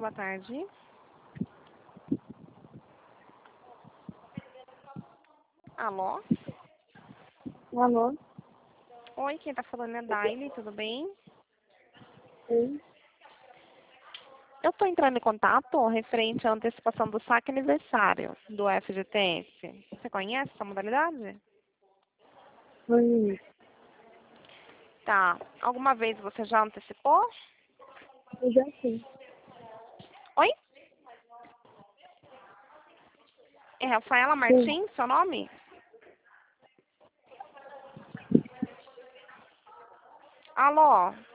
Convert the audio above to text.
boa tarde. Alô? Alô? Oi, quem tá falando é Daile, tudo bem? Sim. Eu tô entrando em contato referente à antecipação do saque aniversário do FGTS. Você conhece essa modalidade? Oi. Tá. Alguma vez você já antecipou? Eu já sim. Oi? É Rafaela Sim. Martins, seu nome? Alô?